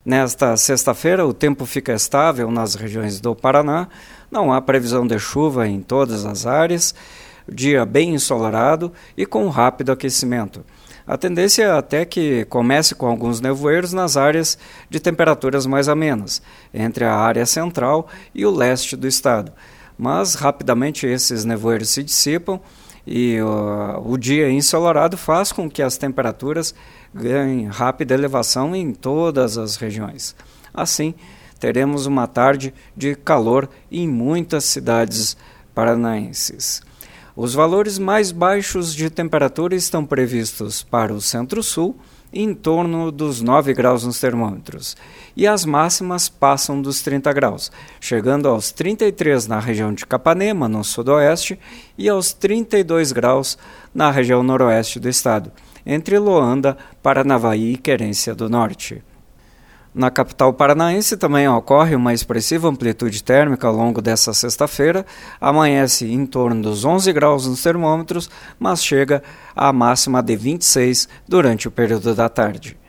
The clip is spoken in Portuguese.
Nesta sexta-feira, o tempo fica estável nas regiões do Paraná, não há previsão de chuva em todas as áreas, dia bem ensolarado e com rápido aquecimento. A tendência é até que comece com alguns nevoeiros nas áreas de temperaturas mais amenas, entre a área central e o leste do estado. Mas rapidamente esses nevoeiros se dissipam e o dia ensolarado faz com que as temperaturas ganhem rápida elevação em todas as regiões. Assim, teremos uma tarde de calor em muitas cidades paranaenses. Os valores mais baixos de temperatura estão previstos para o centro-sul, em torno dos 9 graus nos termômetros, e as máximas passam dos 30 graus, chegando aos 33 na região de Capanema, no sudoeste, e aos 32 graus na região noroeste do estado, entre Loanda, Paranavaí e Querência do Norte. Na capital paranaense também ocorre uma expressiva amplitude térmica ao longo dessa sexta-feira, amanhece em torno dos 11 graus nos termômetros, mas chega à máxima de 26 durante o período da tarde.